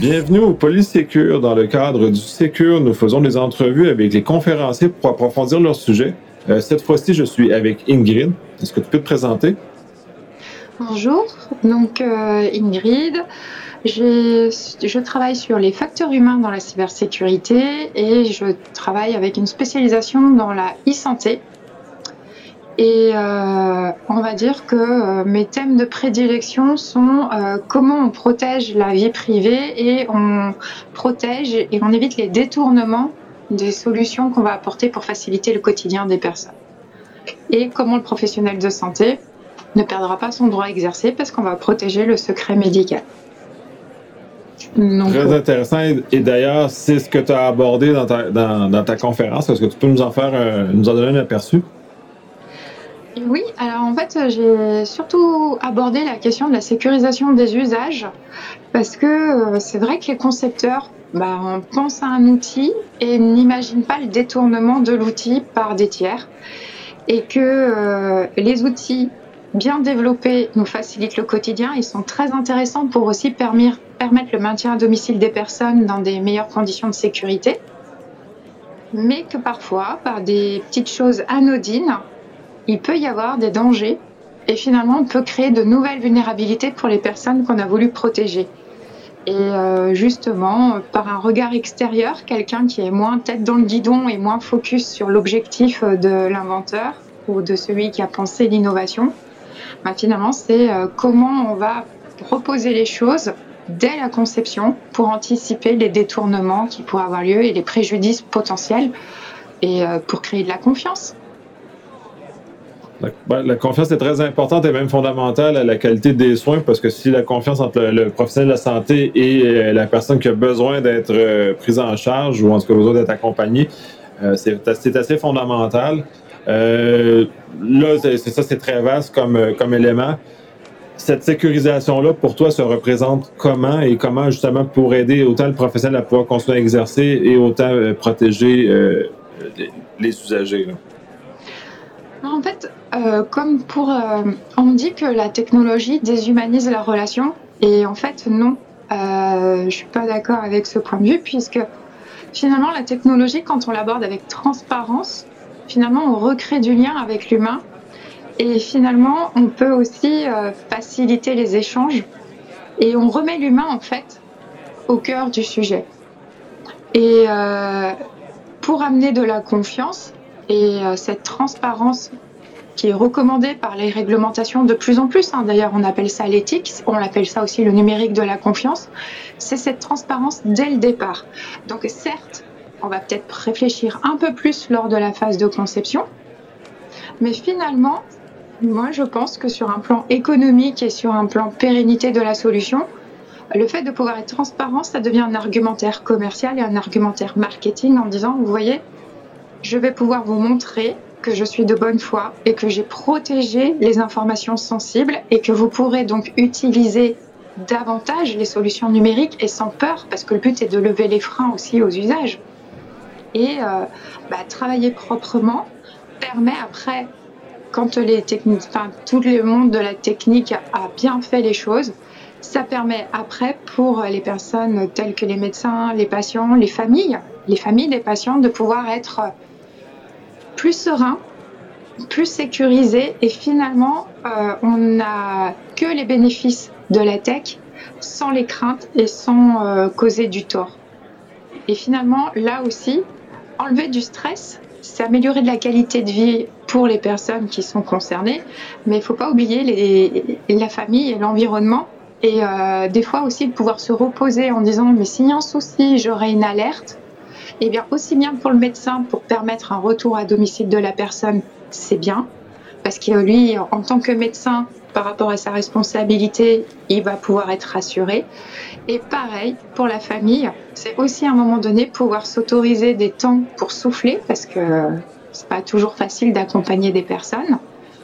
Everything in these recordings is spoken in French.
Bienvenue au Polysécure. Dans le cadre du Sécure, nous faisons des entrevues avec les conférenciers pour approfondir leur sujet. Cette fois-ci, je suis avec Ingrid. Est-ce que tu peux te présenter? Bonjour, donc Ingrid, je travaille sur les facteurs humains dans la cybersécurité et je travaille avec une spécialisation dans la e-santé. Et on va dire que mes thèmes de prédilection sont comment on protège la vie privée et on protège et on évite les détournements des solutions qu'on va apporter pour faciliter le quotidien des personnes. Et comment le professionnel de santé ne perdra pas son droit à exercer parce qu'on va protéger le secret médical. Donc, Très intéressant. Et d'ailleurs, c'est ce que tu as abordé dans ta conférence. Est-ce que tu peux nous en donner un aperçu? oui, alors en fait, j'ai surtout abordé la question de la sécurisation des usages parce que c'est vrai que les concepteurs, on pense à un outil et n'imagine pas le détournement de l'outil par des tiers et que les outils bien développés nous facilitent le quotidien. Ils sont très intéressants pour aussi permettre le maintien à domicile des personnes dans des meilleures conditions de sécurité, mais que parfois, par des petites choses anodines, il peut y avoir des dangers et finalement on peut créer de nouvelles vulnérabilités pour les personnes qu'on a voulu protéger. Et justement, par un regard extérieur, quelqu'un qui est moins tête dans le guidon et moins focus sur l'objectif de l'inventeur ou de celui qui a pensé l'innovation, finalement, c'est comment on va reposer les choses dès la conception pour anticiper les détournements qui pourraient avoir lieu et les préjudices potentiels et pour créer de la confiance. La confiance est très importante et même fondamentale à la qualité des soins parce que si la confiance entre le professionnel de la santé et la personne qui a besoin d'être prise en charge ou en tout cas besoin d'être accompagnée, c'est assez fondamental. Là, c'est très vaste comme élément. Cette sécurisation-là, pour toi, se représente comment et comment justement pour aider autant le professionnel à pouvoir continuer à exercer et autant protéger les usagers, là? En fait, comme on me dit que la technologie déshumanise la relation, et en fait, non. Je suis pas d'accord avec ce point de vue, puisque finalement, la technologie, quand on l'aborde avec transparence, finalement, on recrée du lien avec l'humain, et finalement, on peut aussi faciliter les échanges, et on remet l'humain, en fait, au cœur du sujet. Et pour amener de la confiance et cette transparence qui est recommandée par les réglementations de plus en plus. D'ailleurs, on appelle ça l'éthique, on appelle ça aussi le numérique de la confiance. C'est cette transparence dès le départ. Donc certes, on va peut-être réfléchir un peu plus lors de la phase de conception, mais finalement, moi je pense que sur un plan économique et sur un plan pérennité de la solution, le fait de pouvoir être transparent, ça devient un argumentaire commercial et un argumentaire marketing en disant, vous voyez, je vais pouvoir vous montrer que je suis de bonne foi et que j'ai protégé les informations sensibles et que vous pourrez donc utiliser davantage les solutions numériques et sans peur, parce que le but est de lever les freins aussi aux usages. Et travailler proprement permet après, quand tout le monde de la technique a bien fait les choses, ça permet après pour les personnes telles que les médecins, les patients, les familles des patients de pouvoir être plus serein, plus sécurisé et finalement on n'a que les bénéfices de la tech sans les craintes et sans causer du tort. Et finalement là aussi, enlever du stress, c'est améliorer de la qualité de vie pour les personnes qui sont concernées, mais il ne faut pas oublier la famille et l'environnement et des fois aussi de pouvoir se reposer en disant mais s'il y a un souci, j'aurai une alerte. Eh bien, aussi bien pour le médecin, pour permettre un retour à domicile de la personne, c'est bien, parce que lui, en tant que médecin, par rapport à sa responsabilité, il va pouvoir être rassuré. Et pareil, pour la famille, c'est aussi à un moment donné pouvoir s'autoriser des temps pour souffler, parce que c'est pas toujours facile d'accompagner des personnes.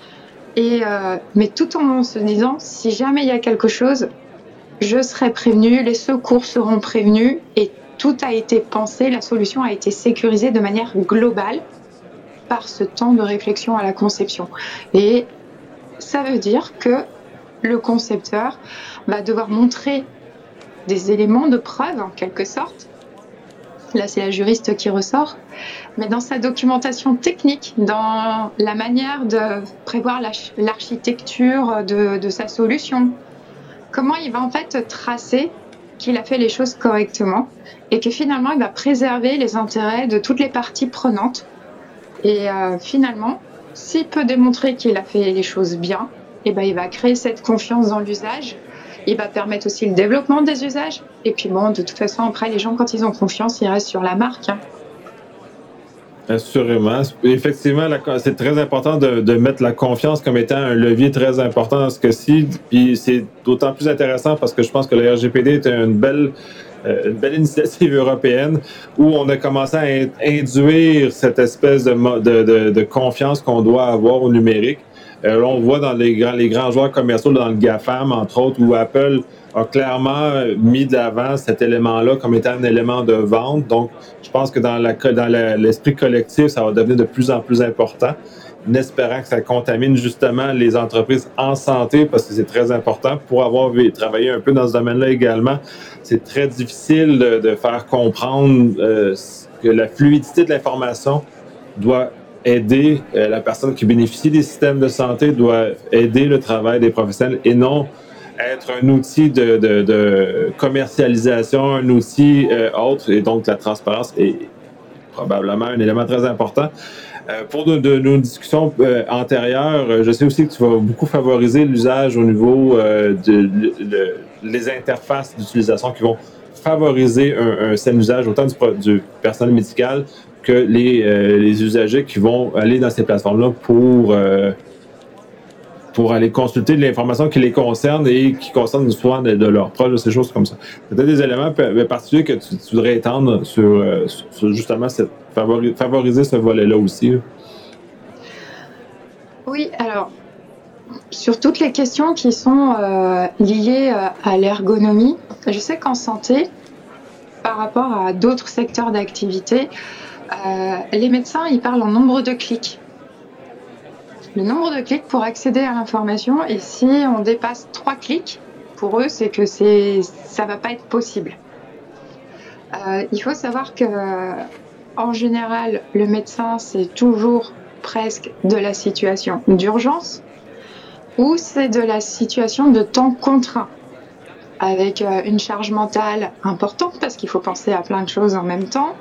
Mais tout en se disant, si jamais il y a quelque chose, je serai prévenu, les secours seront prévenus et tout a été pensé, la solution a été sécurisée de manière globale par ce temps de réflexion à la conception. Et ça veut dire que le concepteur va devoir montrer des éléments de preuve en quelque sorte. Là, c'est la juriste qui ressort. Mais dans sa documentation technique, dans la manière de prévoir l'architecture de sa solution, comment il va en fait tracer qu'il a fait les choses correctement et que finalement, il va préserver les intérêts de toutes les parties prenantes. Et finalement, s'il peut démontrer qu'il a fait les choses bien, eh ben, il va créer cette confiance dans l'usage. Il va permettre aussi le développement des usages. Et puis bon, de toute façon, après, les gens, quand ils ont confiance, ils restent sur la marque. Assurément. Effectivement, c'est très important de mettre la confiance comme étant un levier très important dans ce cas-ci. Puis c'est d'autant plus intéressant parce que je pense que le RGPD est une belle initiative européenne où on a commencé à induire cette espèce de confiance qu'on doit avoir au numérique. Là, on voit dans les grands joueurs commerciaux, dans le GAFAM, entre autres, où Apple a clairement mis de l'avant cet élément-là comme étant un élément de vente. Donc, je pense que dans l'esprit collectif, ça va devenir de plus en plus important, en espérant que ça contamine justement les entreprises en santé, parce que c'est très important. Pour avoir travaillé un peu dans ce domaine-là également, c'est très difficile de faire comprendre que la fluidité de l'information doit aider la personne qui bénéficie des systèmes de santé, doit aider le travail des professionnels et non être un outil de commercialisation, un outil autre. Et donc, la transparence est probablement un élément très important. Pour nos discussions antérieures, je sais aussi que tu vas beaucoup favoriser l'usage au niveau les interfaces d'utilisation qui vont favoriser un sain usage autant du personnel médical que les usagers qui vont aller dans ces plateformes-là pour aller consulter de l'information qui les concerne et qui concerne soit de leurs proches, de ces choses comme ça. Peut-être des éléments particuliers que tu voudrais étendre sur justement favoriser ce volet-là aussi. Là. Oui, alors, sur toutes les questions qui sont liées à l'ergonomie, je sais qu'en santé, par rapport à d'autres secteurs d'activité, les médecins, ils parlent en nombre de clics. Le nombre de clics pour accéder à l'information, et si on dépasse 3 clics, pour eux, c'est que ça va pas être possible. Il faut savoir que, en général, le médecin, c'est toujours presque de la situation d'urgence ou c'est de la situation de temps contraint, avec une charge mentale importante parce qu'il faut penser à plein de choses en même temps.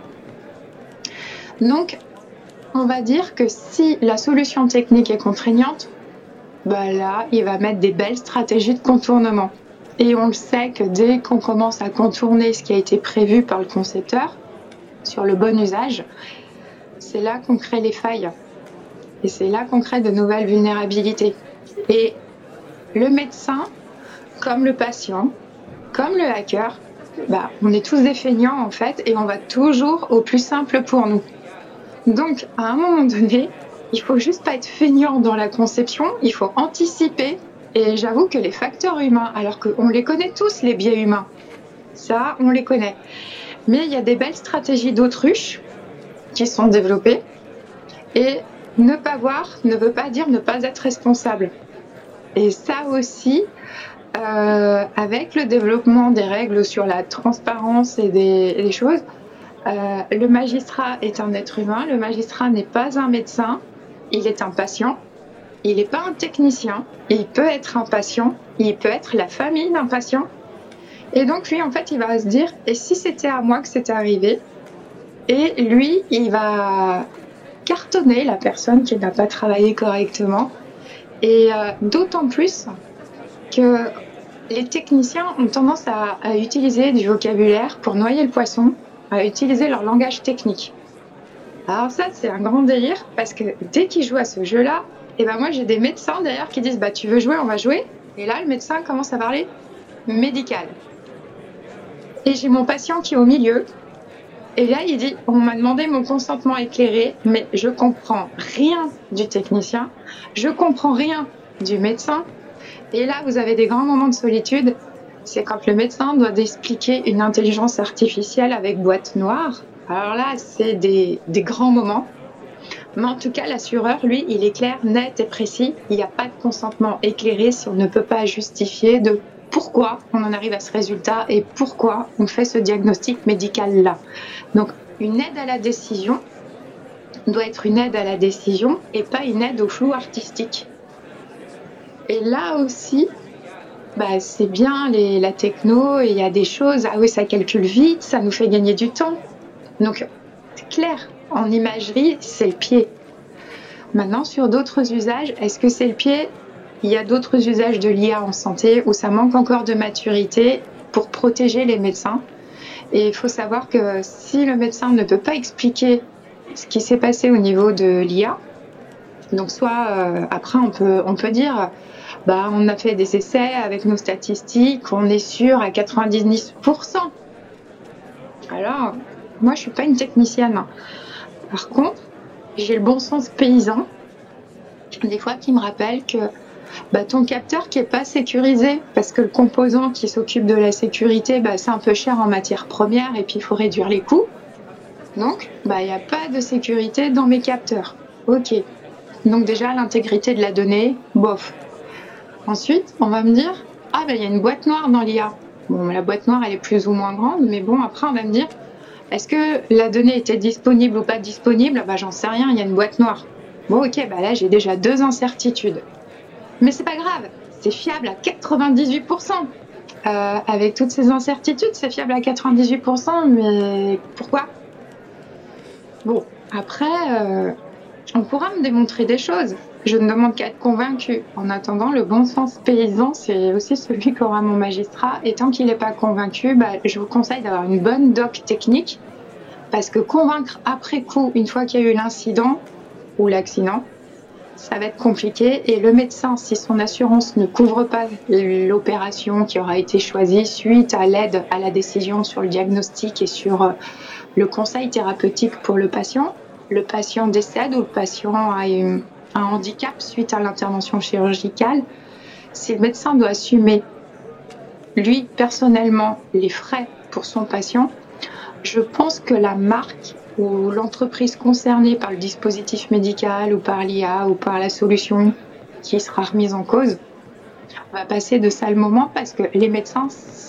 Donc, on va dire que si la solution technique est contraignante, bah là, il va mettre des belles stratégies de contournement. Et on le sait que dès qu'on commence à contourner ce qui a été prévu par le concepteur sur le bon usage, c'est là qu'on crée les failles. Et c'est là qu'on crée de nouvelles vulnérabilités. Et le médecin, comme le patient, comme le hacker, bah, on est tous des feignants en fait, et on va toujours au plus simple pour nous. Donc, à un moment donné, il faut juste pas être feignant dans la conception, il faut anticiper. Et j'avoue que les facteurs humains, alors qu'on les connaît tous, les biais humains, ça, on les connaît. Mais il y a des belles stratégies d'autruche qui sont développées. Et ne pas voir ne veut pas dire ne pas être responsable. Et ça aussi, avec le développement des règles sur la transparence et des choses, le magistrat est un être humain, le magistrat n'est pas un médecin, il est un patient, il n'est pas un technicien, il peut être un patient, il peut être la famille d'un patient. Et donc lui, en fait, il va se dire, et si c'était à moi que c'était arrivé? Et lui, il va cartonner la personne qui n'a pas travaillé correctement. Et d'autant plus que les techniciens ont tendance à utiliser du vocabulaire pour noyer le poisson, à utiliser leur langage technique. Alors ça, c'est un grand délire parce que dès qu'ils jouent à ce jeu-là, et ben moi j'ai des médecins d'ailleurs qui disent bah tu veux jouer, on va jouer. Et là le médecin commence à parler médical. Et j'ai mon patient qui est au milieu. Et là il dit on m'a demandé mon consentement éclairé, mais je comprends rien du technicien, je comprends rien du médecin. Et là vous avez des grands moments de solitude. C'est quand le médecin doit expliquer une intelligence artificielle avec boîte noire. Alors là, c'est des grands moments. Mais en tout cas, l'assureur, lui, il est clair, net et précis. Il n'y a pas de consentement éclairé si on ne peut pas justifier de pourquoi on en arrive à ce résultat et pourquoi on fait ce diagnostic médical-là. Donc, une aide à la décision doit être une aide à la décision et pas une aide au flou artistique. Et là aussi, c'est bien la techno, et il y a des choses, ah oui, ça calcule vite, ça nous fait gagner du temps. Donc, c'est clair, en imagerie, c'est le pied. Maintenant, sur d'autres usages, est-ce que c'est le pied ? Il y a d'autres usages de l'IA en santé où ça manque encore de maturité pour protéger les médecins. Et il faut savoir que si le médecin ne peut pas expliquer ce qui s'est passé au niveau de l'IA, donc soit après on peut dire on a fait des essais avec nos statistiques, on est sûr à 99%. Alors, moi je suis pas une technicienne. Par contre, j'ai le bon sens paysan, des fois qui me rappelle que ton capteur qui est pas sécurisé, parce que le composant qui s'occupe de la sécurité, c'est un peu cher en matière première et puis il faut réduire les coûts. Donc, il n'y a pas de sécurité dans mes capteurs. Ok. Donc déjà, l'intégrité de la donnée, bof. Ensuite, on va me dire, il y a une boîte noire dans l'IA. Bon, la boîte noire, elle est plus ou moins grande, mais bon, après, on va me dire, est-ce que la donnée était disponible ou pas disponible ? J'en sais rien, il y a une boîte noire. Bon, ok, là, j'ai déjà 2 incertitudes. Mais c'est pas grave, c'est fiable à 98%. Avec toutes ces incertitudes, c'est fiable à 98%, mais pourquoi ? Bon, après, on pourra me démontrer des choses. Je ne demande qu'à être convaincu. En attendant, le bon sens paysan, c'est aussi celui qu'aura mon magistrat. Et tant qu'il n'est pas convaincu, je vous conseille d'avoir une bonne doc technique, parce que convaincre après coup, une fois qu'il y a eu l'incident ou l'accident, ça va être compliqué. Et le médecin, si son assurance ne couvre pas l'opération qui aura été choisie suite à l'aide à la décision sur le diagnostic et sur le conseil thérapeutique pour le patient décède ou le patient a un handicap suite à l'intervention chirurgicale, si le médecin doit assumer, lui, personnellement, les frais pour son patient, je pense que la marque ou l'entreprise concernée par le dispositif médical ou par l'IA ou par la solution qui sera remise en cause va passer de sales moments, parce que les médecins,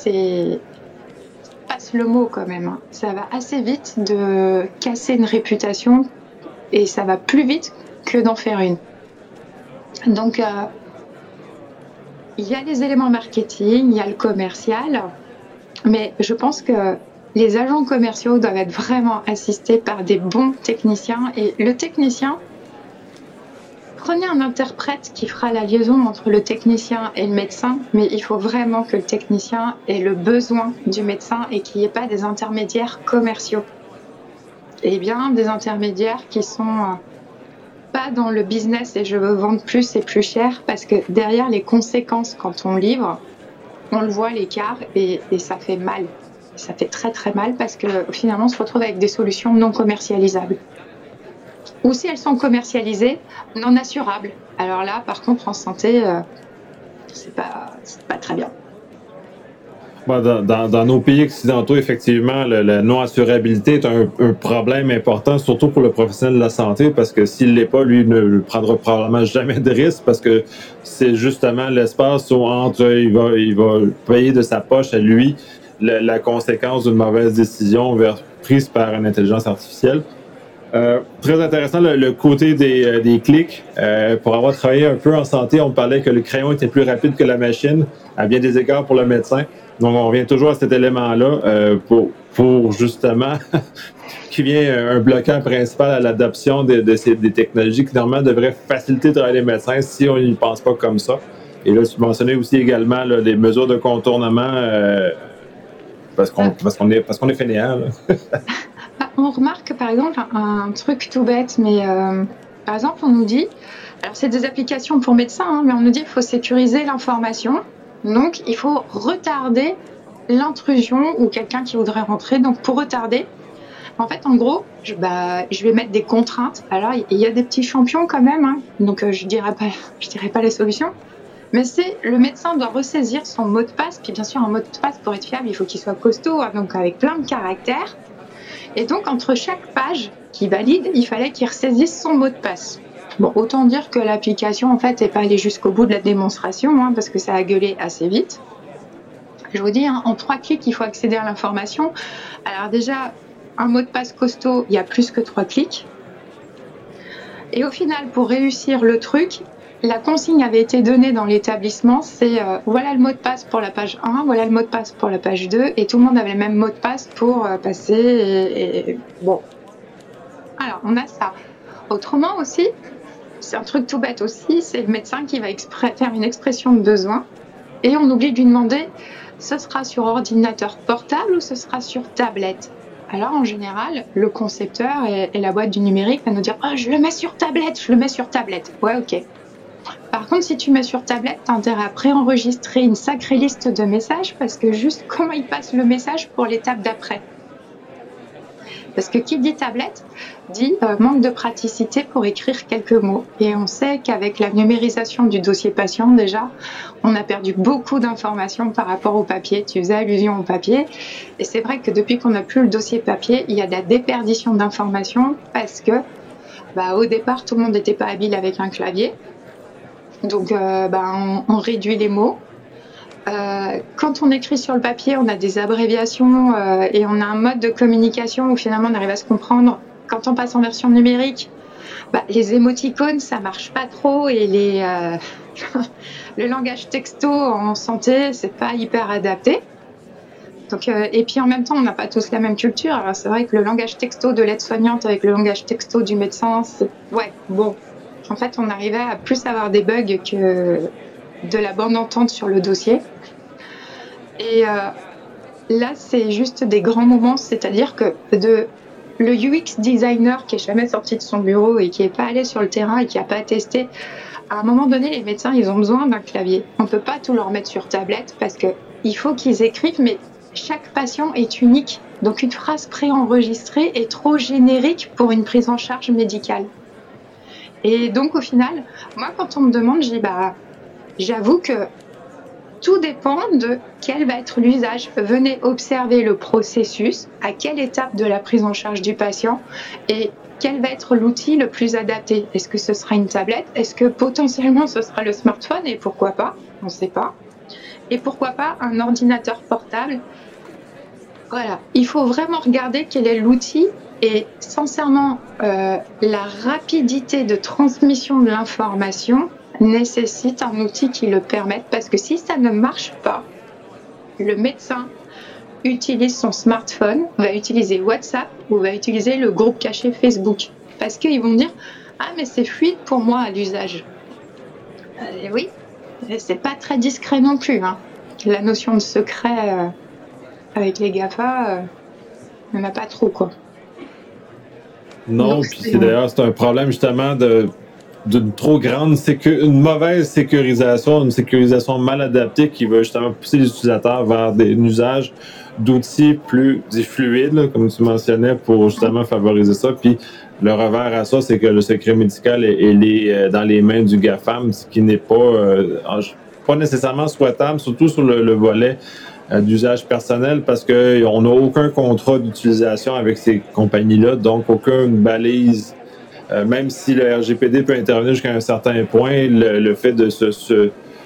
passe le mot quand même. Ça va assez vite de casser une réputation et ça va plus vite que d'en faire une. Donc, il y a les éléments marketing, il y a le commercial, mais je pense que les agents commerciaux doivent être vraiment assistés par des bons techniciens. Et le technicien, prenez un interprète qui fera la liaison entre le technicien et le médecin, mais il faut vraiment que le technicien ait le besoin du médecin et qu'il n'y ait pas des intermédiaires commerciaux. Et bien des intermédiaires qui sont pas dans le business et je veux vendre plus et plus cher, parce que derrière les conséquences quand on livre, on le voit l'écart et ça fait mal. Ça fait très très mal, parce que finalement on se retrouve avec des solutions non commercialisables. Ou si elles sont commercialisées, non assurables. Alors là, par contre, en santé, c'est pas très bien. Dans nos pays occidentaux, effectivement, la non-assurabilité est un problème important, surtout pour le professionnel de la santé, parce que s'il ne l'est pas, lui ne prendra probablement jamais de risque, parce que c'est justement l'espace où il va payer de sa poche à lui la conséquence d'une mauvaise décision prise par une intelligence artificielle. Très intéressant le côté des clics. Pour avoir travaillé un peu en santé, on parlait que le crayon était plus rapide que la machine, à bien des égards pour le médecin. Donc on revient toujours à cet élément-là pour justement qui vient un bloquant principal à l'adoption des technologies qui normalement devraient faciliter le travail des médecins si on n'y pense pas comme ça. Et là, tu mentionnais aussi également les mesures de contournement parce qu'on est fainéant. On remarque par exemple un truc tout bête, mais par exemple on nous dit, alors c'est des applications pour médecins, mais on nous dit qu'il faut sécuriser l'information, donc il faut retarder l'intrusion ou quelqu'un qui voudrait rentrer. Donc pour retarder, en fait en gros, je vais mettre des contraintes. Alors il y a des petits champions quand même, donc je dirais pas la solution. Mais le médecin doit ressaisir son mot de passe, puis bien sûr un mot de passe pour être fiable, il faut qu'il soit costaud, donc avec plein de caractères. Et donc, entre chaque page qui valide, il fallait qu'il ressaisisse son mot de passe. Bon, autant dire que l'application, en fait, n'est pas allée jusqu'au bout de la démonstration, parce que ça a gueulé assez vite. Je vous dis, hein, en 3 clics, il faut accéder à l'information. Alors déjà, un mot de passe costaud, il y a plus que 3 clics. Et au final, pour réussir le truc, la consigne avait été donnée dans l'établissement, c'est voilà le mot de passe pour la page 1, voilà le mot de passe pour la page 2, et tout le monde avait le même mot de passe pour passer. Bon. Alors, on a ça. Autrement aussi, c'est un truc tout bête aussi, c'est le médecin qui va faire une expression de besoin, et on oublie de lui demander, ce sera sur ordinateur portable ou ce sera sur tablette? Alors, en général, le concepteur et la boîte du numérique va nous dire « Oh, je le mets sur tablette, je le mets sur tablette. » Ouais, ok. Par contre, si tu mets sur tablette, tu as intérêt à préenregistrer une sacrée liste de messages parce que juste comment il passe le message pour l'étape d'après. Parce que qui dit tablette dit manque de praticité pour écrire quelques mots. Et on sait qu'avec la numérisation du dossier patient, déjà, on a perdu beaucoup d'informations par rapport au papier. Tu faisais allusion au papier. Et c'est vrai que depuis qu'on n'a plus le dossier papier, il y a de la déperdition d'informations parce que, au départ, tout le monde n'était pas habile avec un clavier. Donc, on réduit les mots. Quand on écrit sur le papier, on a des abréviations et on a un mode de communication où finalement on arrive à se comprendre. Quand on passe en version numérique, les émoticônes, ça marche pas trop et le langage texto en santé, c'est pas hyper adapté. Donc, et puis en même temps, on n'a pas tous la même culture. Alors c'est vrai que le langage texto de l'aide-soignante avec le langage texto du médecin, en fait, on arrivait à plus avoir des bugs que de la bande entente sur le dossier. Et là, c'est juste des grands moments, c'est-à-dire que le UX designer qui est jamais sorti de son bureau et qui est pas allé sur le terrain et qui a pas testé, à un moment donné, les médecins, ils ont besoin d'un clavier. On peut pas tout leur mettre sur tablette parce que il faut qu'ils écrivent, mais chaque patient est unique. Donc une phrase préenregistrée est trop générique pour une prise en charge médicale. Et donc au final, moi quand on me demande, je dis j'avoue que tout dépend de quel va être l'usage. Venez observer le processus, à quelle étape de la prise en charge du patient et quel va être l'outil le plus adapté. Est-ce que ce sera une tablette? Est-ce que potentiellement ce sera le smartphone? Et pourquoi pas? On ne sait pas. Et pourquoi pas un ordinateur portable? Voilà, il faut vraiment regarder quel est l'outil et sincèrement, la rapidité de transmission de l'information nécessite un outil qui le permette parce que si ça ne marche pas, le médecin utilise son smartphone, va utiliser WhatsApp ou va utiliser le groupe caché Facebook parce qu'ils vont dire « Ah mais c'est fluide pour moi à l'usage ». Oui, c'est pas très discret non plus. Hein. La notion de secret avec les GAFA, il n'y en a pas trop quoi. Non, puis c'est un problème justement d'une trop grande une mauvaise sécurisation, une sécurisation mal adaptée qui va justement pousser les utilisateurs vers un usage d'outils plus fluides, là, comme tu mentionnais, pour justement favoriser ça. Puis le revers à ça, c'est que le secret médical est dans les mains du GAFAM, ce qui n'est pas nécessairement souhaitable, surtout sur le volet d'usage personnel parce qu'on n'a aucun contrat d'utilisation avec ces compagnies-là, donc aucune balise. Même si le RGPD peut intervenir jusqu'à un certain point, le fait de se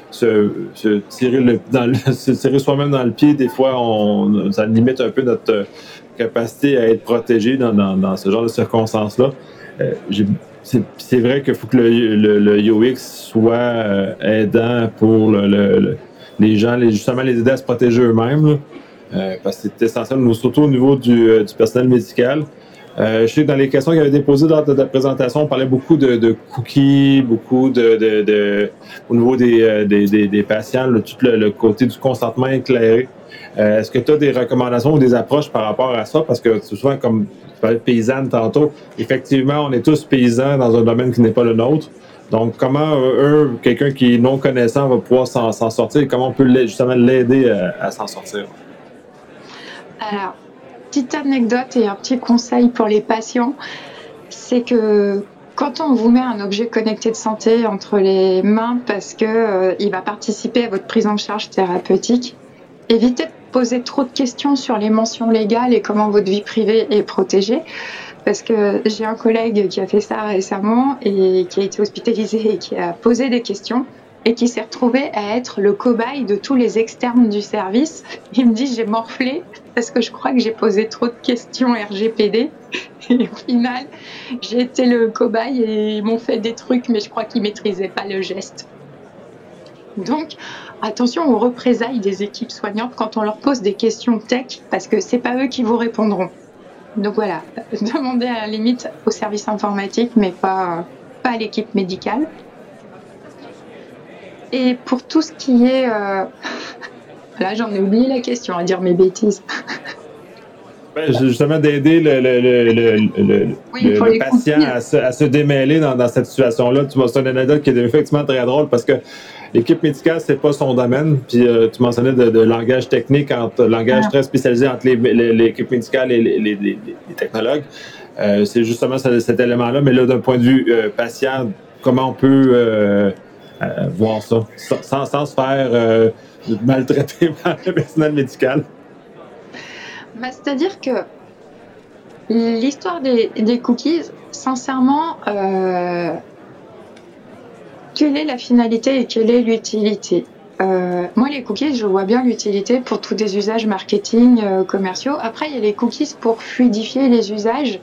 tirer soi-même dans le pied, des fois, ça limite un peu notre capacité à être protégé dans ce genre de circonstances-là. C'est vrai qu'il faut que le UX soit aidant pour les gens, justement les aider à se protéger eux-mêmes, parce que c'est essentiel, surtout au niveau du personnel médical. Je sais que dans les questions qui avaient été posées lors de ta présentation, on parlait beaucoup de cookies, beaucoup au niveau des patients, tout le côté du consentement éclairé. Est-ce que tu as des recommandations ou des approches par rapport à ça? Parce que souvent, comme tu parlais de paysanne tantôt, effectivement, on est tous paysans dans un domaine qui n'est pas le nôtre. Donc, comment quelqu'un qui est non connaissant va pouvoir s'en sortir et comment on peut justement l'aider à s'en sortir? Alors, petite anecdote et un petit conseil pour les patients, c'est que quand on vous met un objet connecté de santé entre les mains parce que il va participer à votre prise en charge thérapeutique, évitez de poser trop de questions sur les mentions légales et comment votre vie privée est protégée. Parce que j'ai un collègue qui a fait ça récemment et qui a été hospitalisé et qui a posé des questions. et qui s'est retrouvé à être le cobaye de tous les externes du service. Il me dit j'ai morflé parce que je crois que j'ai posé trop de questions RGPD et au final j'ai été le cobaye et ils m'ont fait des trucs mais je crois qu'ils maîtrisaient pas le geste. Donc attention aux représailles des équipes soignantes quand on leur pose des questions tech parce que c'est pas eux qui vous répondront. Donc voilà, demandez à la limite au service informatique mais pas à l'équipe médicale. Et pour tout ce qui est... Là, j'en ai oublié la question, à dire mes bêtises. Justement, d'aider le patient à se démêler dans cette situation-là. C'est une anecdote qui est effectivement très drôle parce que l'équipe médicale, c'est pas son domaine. Puis tu mentionnais de langage technique, langage très spécialisé entre l'équipe médicale et les technologues. C'est justement cet élément-là. Mais là, d'un point de vue patient, comment on peut voir ça sans se faire maltraiter par le personnel médical? C'est-à-dire que l'histoire des cookies, sincèrement, quelle est la finalité et quelle est l'utilité? Moi, les cookies, je vois bien l'utilité pour tous des usages marketing, commerciaux. Après, il y a les cookies pour fluidifier les usages.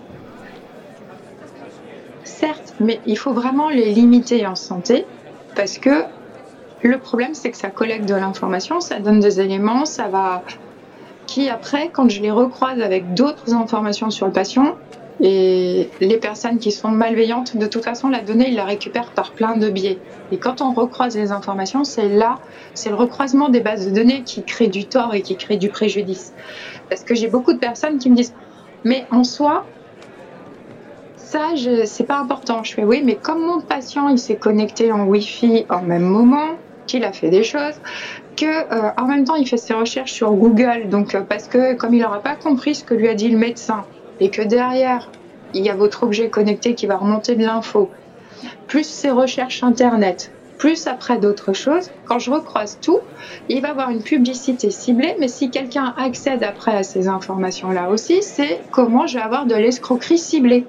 Certes, mais il faut vraiment les limiter en santé parce que le problème, c'est que ça collecte de l'information, ça donne des éléments, ça va... qui après, quand je les recroise avec d'autres informations sur le patient, et les personnes qui sont malveillantes, de toute façon, la donnée, ils la récupèrent par plein de biais. Et quand on recroise les informations, c'est le recroisement des bases de données qui crée du tort et qui crée du préjudice. Parce que j'ai beaucoup de personnes qui me disent « mais en soi, ça, c'est pas important ». Je fais « oui, mais comme mon patient, il s'est connecté en Wi-Fi en même moment, qu'il a fait des choses, que en même temps il fait ses recherches sur Google, donc parce que comme il n'aura pas compris ce que lui a dit le médecin et que derrière il y a votre objet connecté qui va remonter de l'info, plus ses recherches internet, plus après d'autres choses, quand je recroise tout, il va avoir une publicité ciblée, mais si quelqu'un accède après à ces informations-là aussi, c'est comment je vais avoir de l'escroquerie ciblée.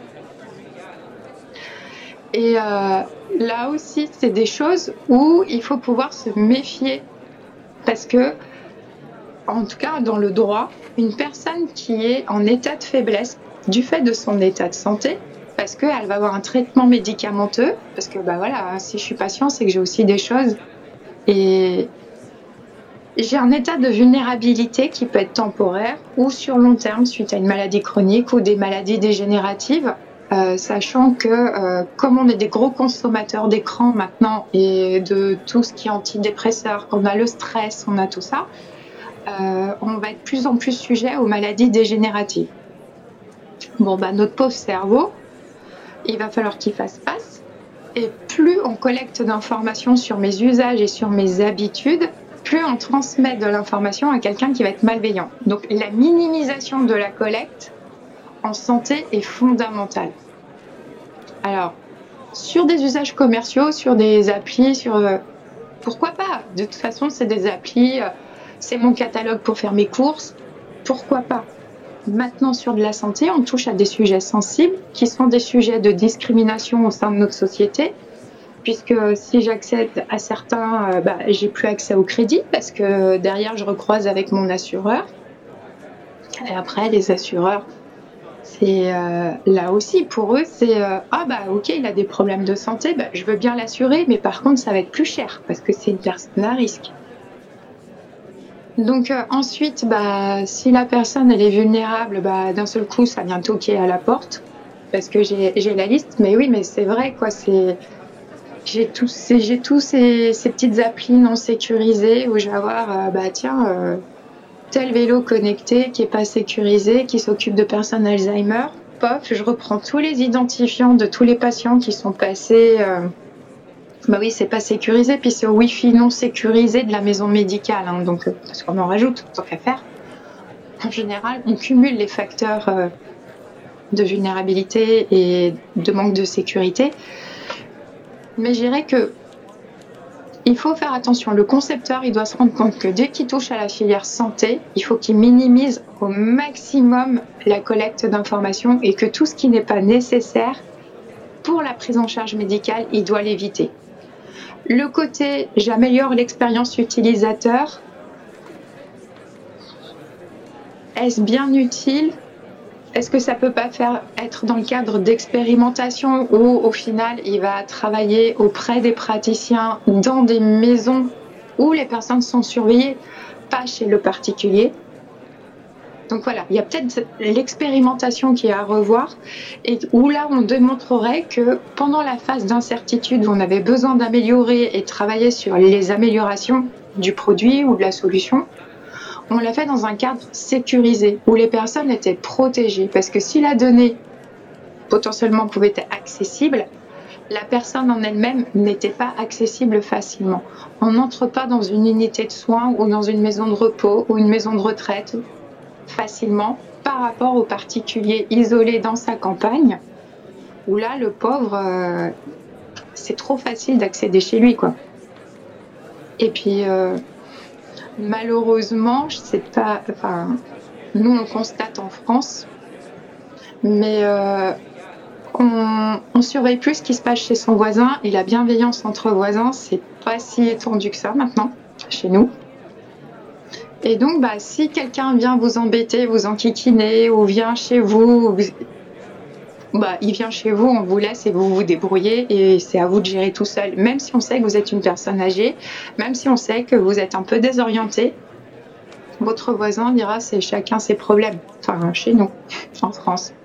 Et là aussi, c'est des choses où il faut pouvoir se méfier. Parce que, en tout cas, dans le droit, une personne qui est en état de faiblesse du fait de son état de santé, parce qu'elle va avoir un traitement médicamenteux, parce que, bah voilà, si je suis patient, c'est que j'ai aussi des choses. Et j'ai un état de vulnérabilité qui peut être temporaire ou sur long terme suite à une maladie chronique ou des maladies dégénératives. Sachant que comme on est des gros consommateurs d'écran maintenant et de tout ce qui est antidépresseur, on a le stress, on a tout ça, on va être de plus en plus sujet aux maladies dégénératives. Bon, bah, notre pauvre cerveau, il va falloir qu'il fasse face. Et plus on collecte d'informations sur mes usages et sur mes habitudes, plus on transmet de l'information à quelqu'un qui va être malveillant. Donc la minimisation de la collecte en santé est fondamentale. Alors, sur des usages commerciaux, sur des applis, pourquoi pas? De toute façon, c'est des applis, c'est mon catalogue pour faire mes courses, pourquoi pas? Maintenant, sur de la santé, on touche à des sujets sensibles qui sont des sujets de discrimination au sein de notre société, puisque si j'accède à certains, j'ai plus accès au crédit parce que derrière, je recroise avec mon assureur. Et après, les assureurs, c'est là aussi pour eux, c'est ok, il a des problèmes de santé, je veux bien l'assurer, mais par contre, ça va être plus cher parce que c'est une personne à risque. Donc ensuite, si la personne elle est vulnérable, d'un seul coup, ça vient toquer à la porte parce que j'ai la liste. Mais oui, mais c'est vrai quoi. J'ai tous ces petites applis non sécurisées où je vais avoir tel vélo connecté qui est pas sécurisé, qui s'occupe de personnes Alzheimer. Pof, je reprends tous les identifiants de tous les patients qui sont passés. Oui, c'est pas sécurisé, puis c'est au Wi-Fi non sécurisé de la maison médicale, hein, donc parce qu'on en rajoute, tant qu'à faire. En général, on cumule les facteurs de vulnérabilité et de manque de sécurité. Mais je dirais que il faut faire attention. Le concepteur, il doit se rendre compte que dès qu'il touche à la filière santé, il faut qu'il minimise au maximum la collecte d'informations et que tout ce qui n'est pas nécessaire pour la prise en charge médicale, il doit l'éviter. Le côté j'améliore l'expérience utilisateur, est-ce bien utile? Est-ce que ça peut pas être dans le cadre d'expérimentation où au final il va travailler auprès des praticiens dans des maisons où les personnes sont surveillées, pas chez le particulier? Donc voilà, il y a peut-être l'expérimentation qui est à revoir et où là on démontrerait que pendant la phase d'incertitude où on avait besoin d'améliorer et de travailler sur les améliorations du produit ou de la solution, on l'a fait dans un cadre sécurisé où les personnes étaient protégées. Parce que si la donnée potentiellement pouvait être accessible, la personne en elle-même n'était pas accessible facilement. On n'entre pas dans une unité de soins ou dans une maison de repos ou une maison de retraite facilement par rapport au particulier isolé dans sa campagne, où là, le pauvre, c'est trop facile d'accéder chez lui, quoi. Et puis, malheureusement, je sais pas, enfin, nous, on constate en France, mais on surveille plus ce qui se passe chez son voisin, et la bienveillance entre voisins, c'est pas si étendu que ça maintenant, chez nous. Et donc, si quelqu'un vient vous embêter, vous enquiquiner, ou vient chez vous, il vient chez vous, on vous laisse et vous vous débrouillez, et c'est à vous de gérer tout seul. Même si on sait que vous êtes une personne âgée, même si on sait que vous êtes un peu désorienté, votre voisin dira c'est chacun ses problèmes. Enfin, chez nous, en France.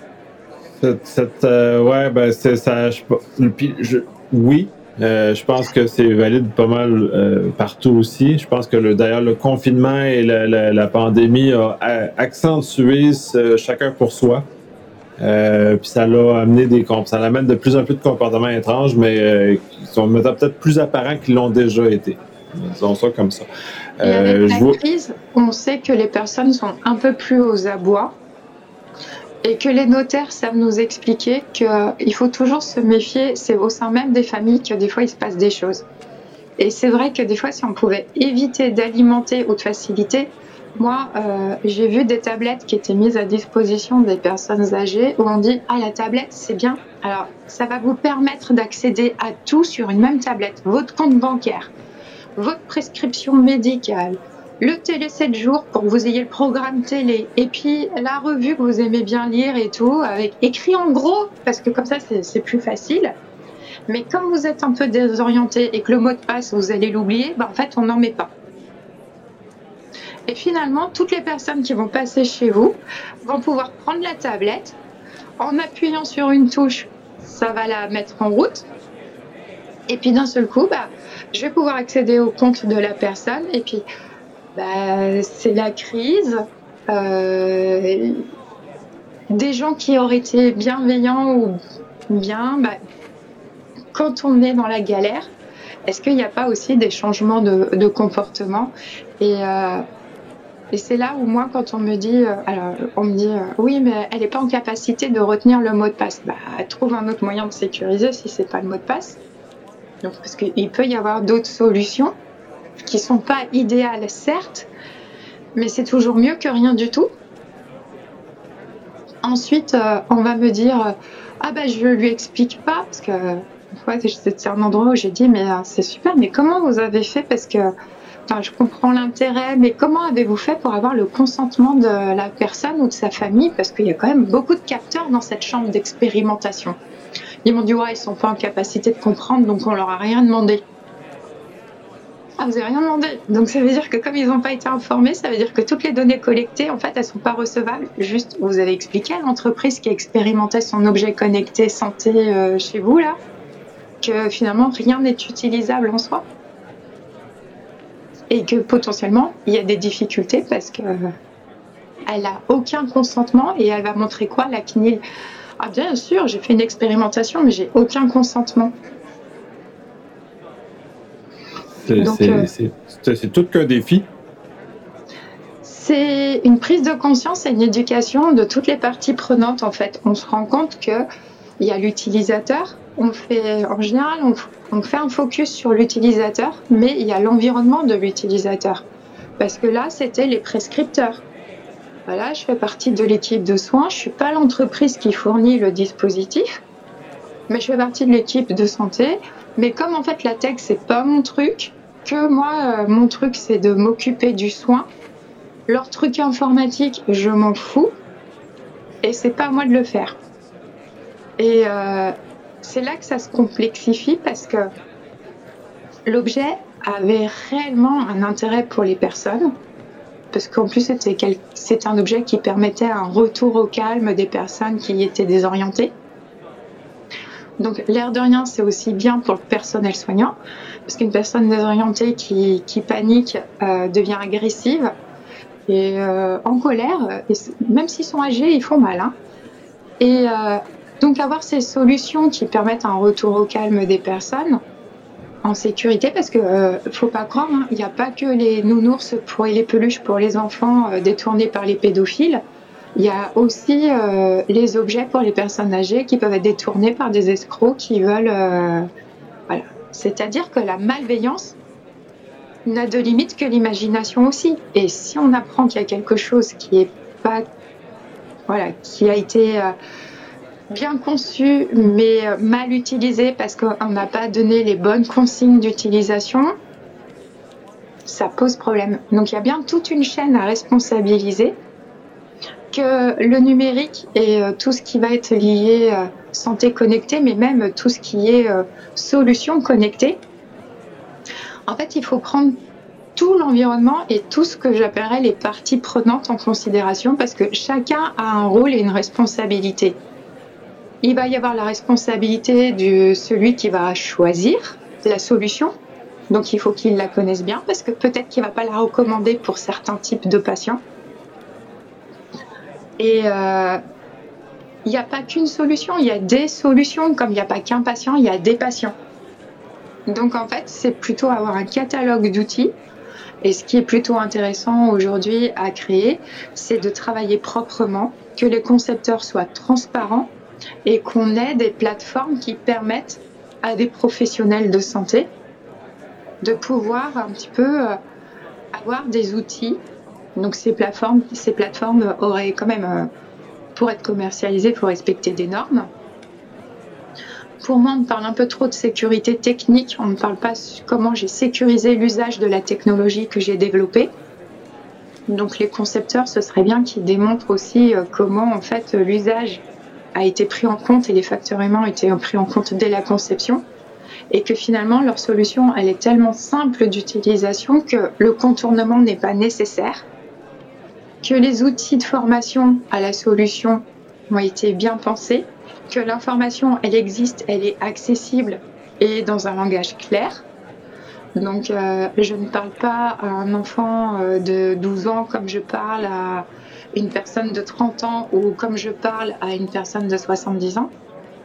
C'est ça. Oui, je pense que c'est valide pas mal partout aussi. Je pense que d'ailleurs le confinement et la pandémie a accentué chacun pour soi. Puis ça l'a amené ça l'amène de plus en plus de comportements étranges, mais qui sont maintenant peut-être plus apparents qu'ils l'ont déjà été. Disons ça comme ça. Et avec la crise, on sait que les personnes sont un peu plus aux abois. Et que les notaires savent nous expliquer qu'il faut toujours se méfier, c'est au sein même des familles que des fois il se passe des choses. Et c'est vrai que des fois, si on pouvait éviter d'alimenter ou de faciliter, moi, j'ai vu des tablettes qui étaient mises à disposition des personnes âgées où on dit « Ah, la tablette, c'est bien. Alors, ça va vous permettre d'accéder à tout sur une même tablette. Votre compte bancaire, votre prescription médicale, le télé 7 jours pour que vous ayez le programme télé, et puis la revue que vous aimez bien lire et tout, avec écrit en gros, parce que comme ça, c'est plus facile. Mais comme vous êtes un peu désorienté et que le mot de passe, vous allez l'oublier, en fait, on n'en met pas. Et finalement, toutes les personnes qui vont passer chez vous vont pouvoir prendre la tablette, en appuyant sur une touche, ça va la mettre en route, et puis d'un seul coup, je vais pouvoir accéder au compte de la personne, et puis c'est la crise. Des gens qui auraient été bienveillants ou bien, quand on est dans la galère, est-ce qu'il n'y a pas aussi des changements de comportement? Et c'est là où moi, quand on me dit, oui, mais elle n'est pas en capacité de retenir le mot de passe. Trouve un autre moyen de sécuriser si c'est pas le mot de passe. Donc, parce qu'il peut y avoir d'autres solutions qui sont pas idéales, certes, mais c'est toujours mieux que rien du tout. Ensuite, on va me dire je lui explique pas, parce que une fois c'était un endroit où j'ai dit mais c'est super, mais comment vous avez fait, parce que je comprends l'intérêt, mais comment avez-vous fait pour avoir le consentement de la personne ou de sa famille, parce qu'il y a quand même beaucoup de capteurs dans cette chambre d'expérimentation. Ils m'ont dit ils sont pas en capacité de comprendre, donc on leur a rien demandé. Vous n'avez rien demandé. Donc ça veut dire que comme ils n'ont pas été informés, ça veut dire que toutes les données collectées, en fait, elles sont pas recevables. Juste, vous avez expliqué à l'entreprise qui expérimentait son objet connecté santé chez vous, là, que finalement, rien n'est utilisable en soi. Et que potentiellement, il y a des difficultés parce que elle a aucun consentement, et elle va montrer quoi, la CNIL? Bien sûr, j'ai fait une expérimentation, mais j'ai aucun consentement. C'est tout qu'un défi. C'est une prise de conscience et une éducation de toutes les parties prenantes, en fait. On se rend compte qu'il y a l'utilisateur. En général, on fait un focus sur l'utilisateur, mais il y a l'environnement de l'utilisateur. Parce que là, c'était les prescripteurs. Voilà, je fais partie de l'équipe de soins. Je ne suis pas l'entreprise qui fournit le dispositif, mais je fais partie de l'équipe de santé. Mais comme en fait la tech c'est pas mon truc, que moi mon truc c'est de m'occuper du soin, leur truc informatique je m'en fous et c'est pas à moi de le faire. Et c'est là que ça se complexifie parce que l'objet avait réellement un intérêt pour les personnes, parce qu'en plus c'était un objet qui permettait un retour au calme des personnes qui étaient désorientées. Donc l'air de rien, c'est aussi bien pour le personnel soignant, parce qu'une personne désorientée qui panique devient agressive et en colère, et même s'ils sont âgés, ils font mal. Hein. Et donc avoir ces solutions qui permettent un retour au calme des personnes en sécurité, parce que faut pas croire, hein, il n'y a pas que les nounours et les peluches pour les enfants détournés par les pédophiles. Il y a aussi les objets pour les personnes âgées qui peuvent être détournés par des escrocs qui veulent... voilà. C'est-à-dire que la malveillance n'a de limite que l'imagination aussi. Et si on apprend qu'il y a quelque chose qui est pas... Voilà, qui a été bien conçu mais mal utilisé parce qu'on n'a pas donné les bonnes consignes d'utilisation, ça pose problème. Donc il y a bien toute une chaîne à responsabiliser, que le numérique et tout ce qui va être lié santé connectée, mais même tout ce qui est solutions connectées. En fait, il faut prendre tout l'environnement et tout ce que j'appellerais les parties prenantes en considération, parce que chacun a un rôle et une responsabilité. Il va y avoir la responsabilité de celui qui va choisir la solution. Donc il faut qu'il la connaisse bien, parce que peut-être qu'il ne va pas la recommander pour certains types de patients. Et il n'y a pas qu'une solution, il y a des solutions. Comme il n'y a pas qu'un patient, il y a des patients. Donc en fait, c'est plutôt avoir un catalogue d'outils. Et ce qui est plutôt intéressant aujourd'hui à créer, c'est de travailler proprement, que les concepteurs soient transparents et qu'on ait des plateformes qui permettent à des professionnels de santé de pouvoir un petit peu avoir des outils. Donc ces plateformes auraient quand même, pour être commercialisées, il faut respecter des normes. Pour moi, on parle un peu trop de sécurité technique, on ne parle pas comment j'ai sécurisé l'usage de la technologie que j'ai développée. Donc les concepteurs, ce serait bien qu'ils démontrent aussi comment en fait l'usage a été pris en compte et les facteurs humains ont été pris en compte dès la conception, et que finalement leur solution elle est tellement simple d'utilisation que le contournement n'est pas nécessaire, que les outils de formation à la solution ont été bien pensés, que l'information elle existe, elle est accessible et dans un langage clair. Donc je ne parle pas à un enfant de 12 ans comme je parle à une personne de 30 ans ou comme je parle à une personne de 70 ans.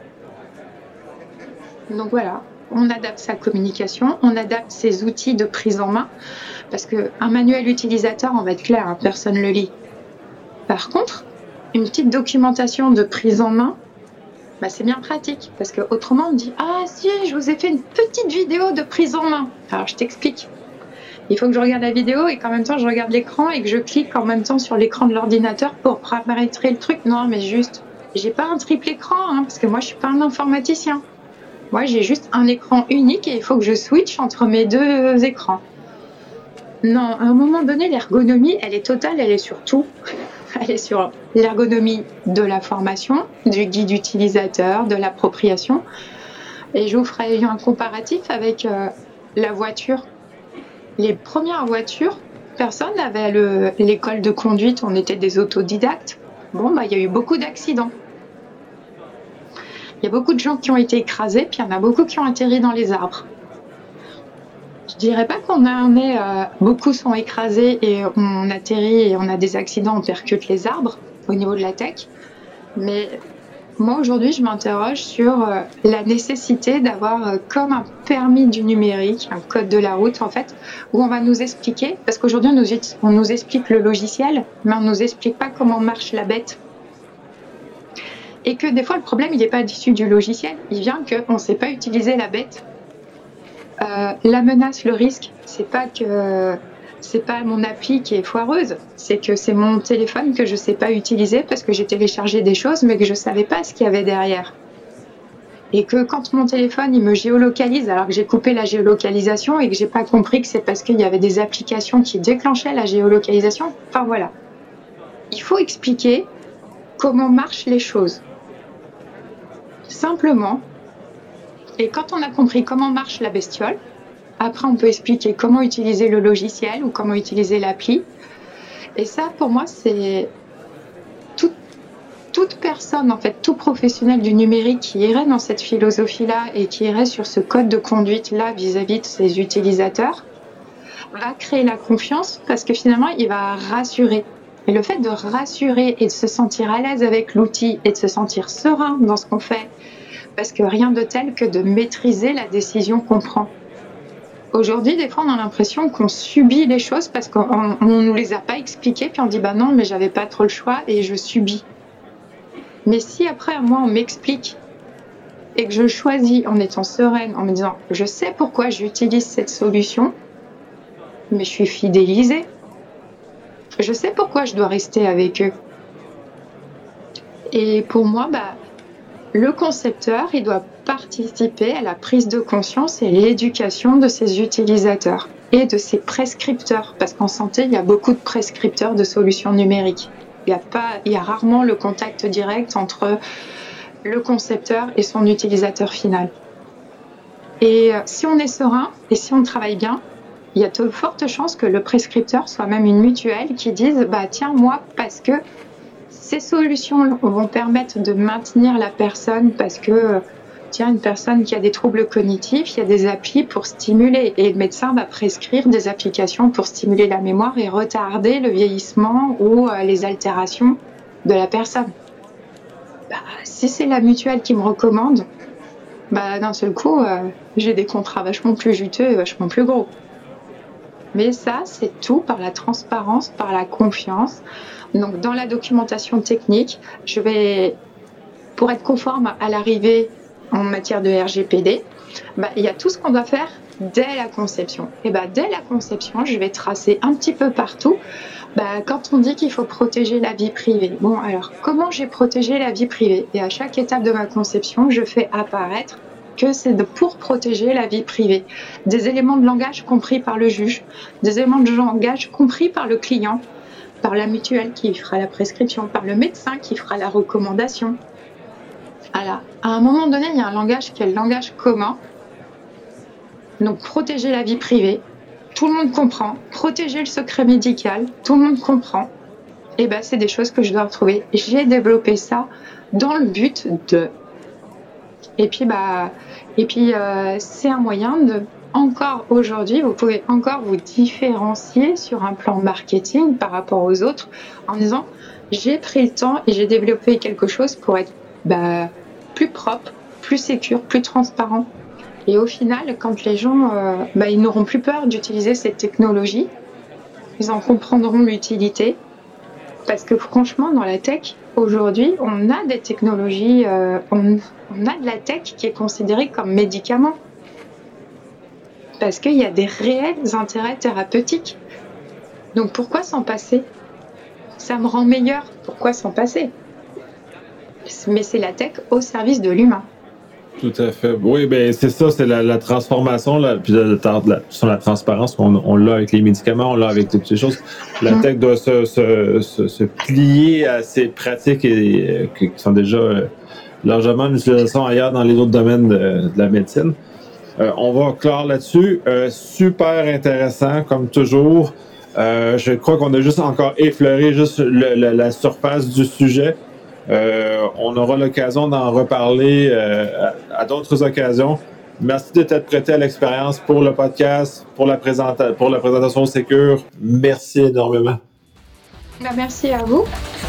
Donc voilà, on adapte sa communication, on adapte ses outils de prise en main, parce qu'un manuel utilisateur, on va être clair, hein, personne ne le lit. Par contre, une petite documentation de prise en main, bah, c'est bien pratique, parce qu'autrement on dit « Ah si, je vous ai fait une petite vidéo de prise en main ». Alors je t'explique. Il faut que je regarde la vidéo et qu'en même temps je regarde l'écran et que je clique en même temps sur l'écran de l'ordinateur pour paramétrer le truc. Non, mais juste, j'ai pas un triple écran, hein, parce que moi je suis pas un informaticien. Moi j'ai juste un écran unique et il faut que je switch entre mes deux écrans. Non, à un moment donné, l'ergonomie, elle est totale, elle est sur tout. Elle est sur l'ergonomie de la formation, du guide utilisateur, de l'appropriation. Et je vous ferai un comparatif avec la voiture. Les premières voitures, personne n'avait l'école de conduite, on était des autodidactes. Bon, bah, il y a eu beaucoup d'accidents. Il y a beaucoup de gens qui ont été écrasés, puis il y en a beaucoup qui ont atterri dans les arbres. Je dirais pas qu'on en est... beaucoup sont écrasés et on atterrit et on a des accidents, on percute les arbres au niveau de la tech. Mais moi, aujourd'hui, je m'interroge sur la nécessité d'avoir comme un permis du numérique, un code de la route, en fait, où on va nous expliquer, parce qu'aujourd'hui, on nous explique le logiciel, mais on nous explique pas comment marche la bête. Et que des fois, le problème, il n'est pas issu du logiciel, il vient qu'on ne sait pas utiliser la bête. La menace, le risque, c'est pas mon appli qui est foireuse, c'est que c'est mon téléphone que je sais pas utiliser parce que j'ai téléchargé des choses mais que je savais pas ce qu'il y avait derrière. et que quand mon téléphone il me géolocalise alors que j'ai coupé la géolocalisation et que j'ai pas compris que c'est parce qu'il y avait des applications qui déclenchaient la géolocalisation. Enfin voilà. Il faut expliquer comment marchent les choses. Simplement. Et quand on a compris comment marche la bestiole, après on peut expliquer comment utiliser le logiciel ou comment utiliser l'appli. Et ça, pour moi, c'est toute personne, en fait, tout professionnel du numérique qui irait dans cette philosophie-là et qui irait sur ce code de conduite-là vis-à-vis de ses utilisateurs, va créer la confiance parce que finalement, il va rassurer. Et le fait de rassurer et de se sentir à l'aise avec l'outil et de se sentir serein dans ce qu'on fait, parce que rien de tel que de maîtriser la décision qu'on prend. Aujourd'hui, des fois, on a l'impression qu'on subit les choses parce qu'on ne nous les a pas expliquées, puis on dit « bah non, mais j'avais pas trop le choix et je subis ». Mais si après, moi, on m'explique et que je choisis en étant sereine, en me disant « je sais pourquoi j'utilise cette solution, mais je suis fidélisée, je sais pourquoi je dois rester avec eux ». Et pour moi, le concepteur, il doit participer à la prise de conscience et l'éducation de ses utilisateurs et de ses prescripteurs, parce qu'en santé, il y a beaucoup de prescripteurs de solutions numériques. Il y a rarement le contact direct entre le concepteur et son utilisateur final. Et si on est serein et si on travaille bien, il y a de fortes chances que le prescripteur soit même une mutuelle qui dise « tiens, moi, parce que ces solutions vont permettre de maintenir la personne parce que, tiens, une personne qui a des troubles cognitifs, il y a des applis pour stimuler et le médecin va prescrire des applications pour stimuler la mémoire et retarder le vieillissement ou les altérations de la personne. Si c'est la mutuelle qui me recommande, d'un seul coup, j'ai des contrats vachement plus juteux et vachement plus gros. Mais ça, c'est tout par la transparence, par la confiance. Donc, dans la documentation technique, pour être conforme à l'arrivée en matière de RGPD, il y a tout ce qu'on doit faire dès la conception. Et dès la conception, je vais tracer un petit peu partout. Quand on dit qu'il faut protéger la vie privée, bon, alors, comment j'ai protégé la vie privée ? Et à chaque étape de ma conception, je fais apparaître que c'est pour protéger la vie privée. Des éléments de langage compris par le juge, des éléments de langage compris par le client, par la mutuelle qui fera la prescription, par le médecin qui fera la recommandation. Alors, à un moment donné, il y a un langage qui est le langage commun. Donc, protéger la vie privée, tout le monde comprend. Protéger le secret médical, tout le monde comprend. Et c'est des choses que je dois retrouver. J'ai développé ça dans le but de... Et puis, c'est un moyen de... Encore aujourd'hui, vous pouvez encore vous différencier sur un plan marketing par rapport aux autres en disant j'ai pris le temps et j'ai développé quelque chose pour être plus propre, plus sécure, plus transparent. Et au final, quand les gens ils n'auront plus peur d'utiliser cette technologie, ils en comprendront l'utilité. Parce que franchement, dans la tech, aujourd'hui, on a des technologies, on a de la tech qui est considérée comme médicament. Parce qu'il y a des réels intérêts thérapeutiques. Donc pourquoi s'en passer ? Ça me rend meilleur, pourquoi s'en passer ? Mais c'est la tech au service de l'humain. Tout à fait. Oui, c'est ça, c'est la transformation, là, puis sur la transparence, on l'a avec les médicaments, on l'a avec toutes ces choses. La tech doit se plier à ces pratiques qui sont déjà largement en utilisation ailleurs dans les autres domaines de la médecine. On va clore là-dessus. Super intéressant, comme toujours. Je crois qu'on a juste encore effleuré juste la surface du sujet. On aura l'occasion d'en reparler à d'autres occasions. Merci de t'être prêté à l'expérience pour le podcast, pour la présentation Sécure. Merci énormément. Merci à vous.